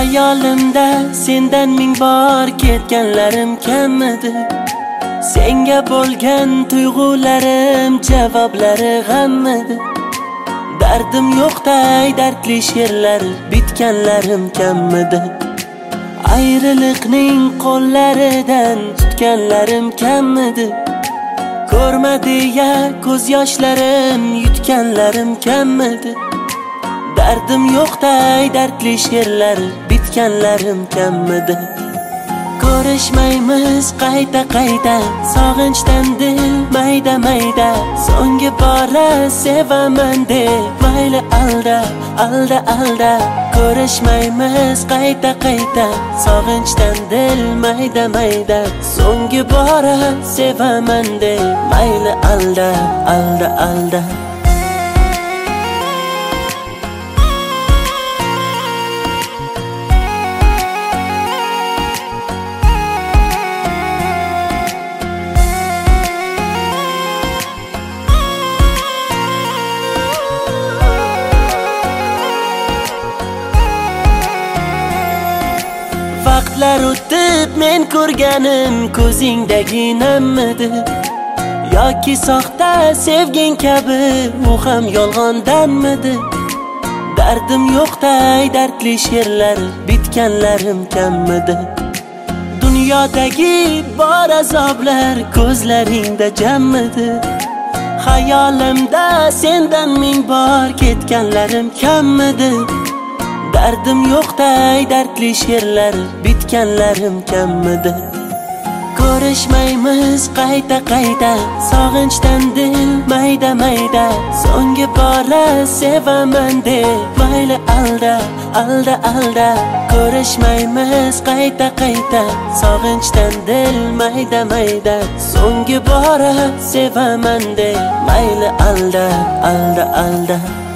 Hayolimda sendan ming bor ketganlarim kammidi. Senga bo'lgan tuyg'ularim javoblari g'ammidi. Dardim yo'qday dardli she'rlar bitganlarim kammidi. Ayriliqning qo'llaridan tutganlarim kammidi. Ko'rma deya ko'z yoshlarim yutganlarim kammidi. Dardim yo'qday dardli she'rlar bitganlarim kammidi. Ko'rishmaymiz qayta sog'inchdan dil mayda mayda. So'nggi bora sevaman de mayli alda. Ko'rishmaymiz qayta sog'inchdan dil mayda mayda. So'nggi bora sevaman de mayli alda. Vaqtlar o'tib men ko'rganim ko'zingdagi nammidi. Yoki soxta sevging kabi u ham yolg'ondanmidi. Dardim yo'qday dardli she'rlar bitganlarim kammidi. Dunyodagi bor azoblar ko'zlaringda jammidi. Hayolimda sendan ming bor ketganlarim kammidi. Dardim yo'qday dardli she'rlar bitganlarim kammidi. Ko'rishmaymiz qayta sog'inchdan dil mayda mayda. So'nggi bora sevaman de mayli alda. Ko'rishmaymiz qayta sog'inchdan dil mayda mayda. So'nggi bora sevaman de mayli alda.